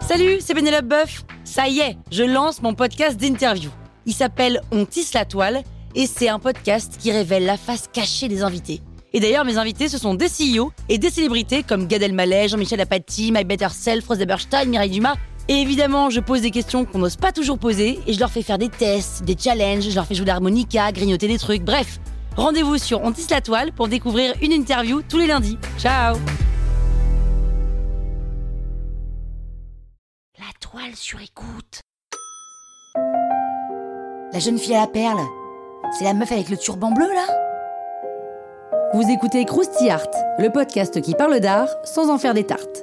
Salut, c'est Pénélope Boeuf. Ça y est, je lance mon podcast d'interview. Il s'appelle On tisse la toile et c'est un podcast qui révèle la face cachée des invités. Et d'ailleurs, mes invités, ce sont des CEO et des célébrités comme Gad Elmaleh, Jean-Michel Apathy, My Better Self, Rose Eberstein, Mireille Dumas. Et évidemment, je pose des questions qu'on n'ose pas toujours poser et je leur fais faire des tests, des challenges, je leur fais jouer de l'harmonica, grignoter des trucs, bref. Rendez-vous sur On tisse la toile pour découvrir une interview tous les lundis. Ciao! La toile sur écoute. La jeune fille à la perle, c'est la meuf avec le turban bleu là ? Vous écoutez Krusty Art, le podcast qui parle d'art sans en faire des tartes.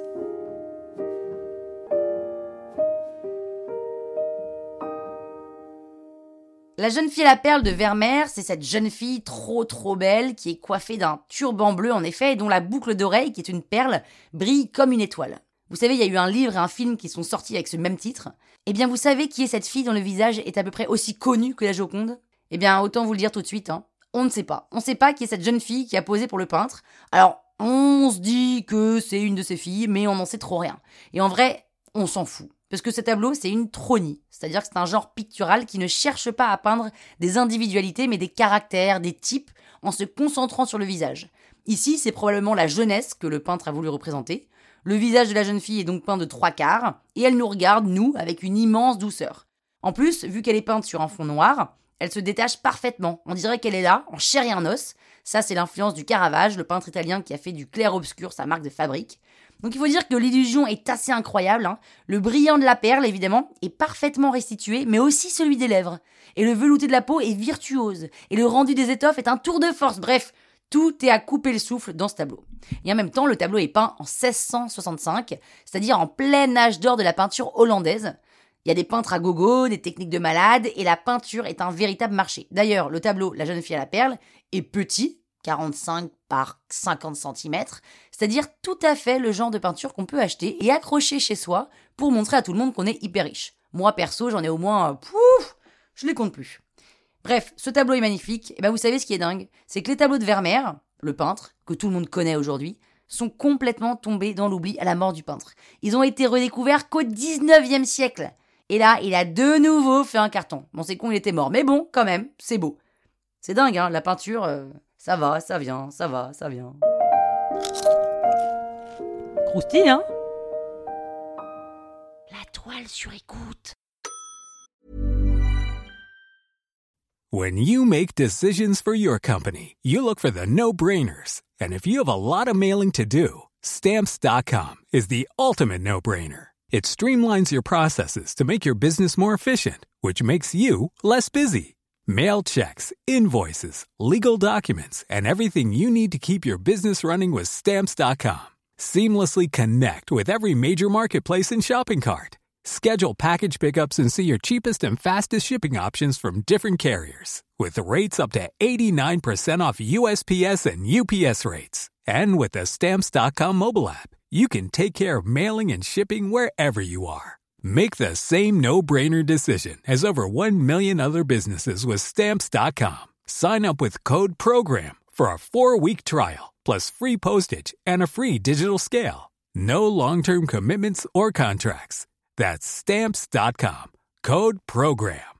La jeune fille à la perle de Vermeer, c'est cette jeune fille trop belle qui est coiffée d'un turban bleu en effet et dont la boucle d'oreille, qui est une perle, brille comme une étoile. Vous savez, il y a eu un livre et un film qui sont sortis avec ce même titre. Eh bien, vous savez qui est cette fille dont le visage est à peu près aussi connu que la Joconde ? Eh bien, autant vous le dire tout de suite, on ne sait pas. On ne sait pas qui est cette jeune fille qui a posé pour le peintre. Alors, on se dit que c'est une de ses filles, mais on n'en sait trop rien. Et en vrai, on s'en fout. Parce que ce tableau, c'est une chronie. C'est-à-dire que c'est un genre pictural qui ne cherche pas à peindre des individualités, mais des caractères, des types, en se concentrant sur le visage. Ici, c'est probablement la jeunesse que le peintre a voulu représenter. Le visage de la jeune fille est donc peint de 3/4, et elle nous regarde, nous, avec une immense douceur. En plus, vu qu'elle est peinte sur un fond noir, elle se détache parfaitement. On dirait qu'elle est là, en chair et en os. Ça, c'est l'influence du Caravage, le peintre italien qui a fait du clair-obscur sa marque de fabrique. Donc il faut dire que l'illusion est assez incroyable. Le brillant de la perle, évidemment, est parfaitement restitué, mais aussi celui des lèvres. Et le velouté de la peau est virtuose. Et le rendu des étoffes est un tour de force. Bref, tout est à couper le souffle dans ce tableau. Et en même temps, le tableau est peint en 1665, c'est-à-dire en plein âge d'or de la peinture hollandaise. Il y a des peintres à gogo, des techniques de malade, et la peinture est un véritable marché. D'ailleurs, le tableau La jeune fille à la perle est petit, 45 par 50 cm, c'est-à-dire tout à fait le genre de peinture qu'on peut acheter et accrocher chez soi pour montrer à tout le monde qu'on est hyper riche. Moi, perso, j'en ai au moins... je les compte plus. Bref, ce tableau est magnifique, et vous savez ce qui est dingue ? C'est que les tableaux de Vermeer, le peintre, que tout le monde connaît aujourd'hui, sont complètement tombés dans l'oubli à la mort du peintre. Ils ont été redécouverts qu'au 19e siècle. Et là, il a de nouveau fait un carton. Bon, c'est con, il était mort, mais bon, quand même, c'est beau. C'est dingue, la peinture, ça va, ça vient, ça va, ça vient. Croustille, hein ? La toile sur écoute. When you make decisions for your company, you look for the no-brainers. And if you have a lot of mailing to do, Stamps.com is the ultimate no-brainer. It streamlines your processes to make your business more efficient, which makes you less busy. Mail checks, invoices, legal documents, and everything you need to keep your business running with Stamps.com. Seamlessly connect with every major marketplace and shopping cart. Schedule package pickups and see your cheapest and fastest shipping options from different carriers. With rates up to 89% off USPS and UPS rates. And with the Stamps.com mobile app, you can take care of mailing and shipping wherever you are. Make the same no-brainer decision as over 1 million other businesses with Stamps.com. Sign up with code PROGRAM for a 4-week trial, plus free postage and a free digital scale. No long-term commitments or contracts. That's Stamps.com. Code PROGRAM.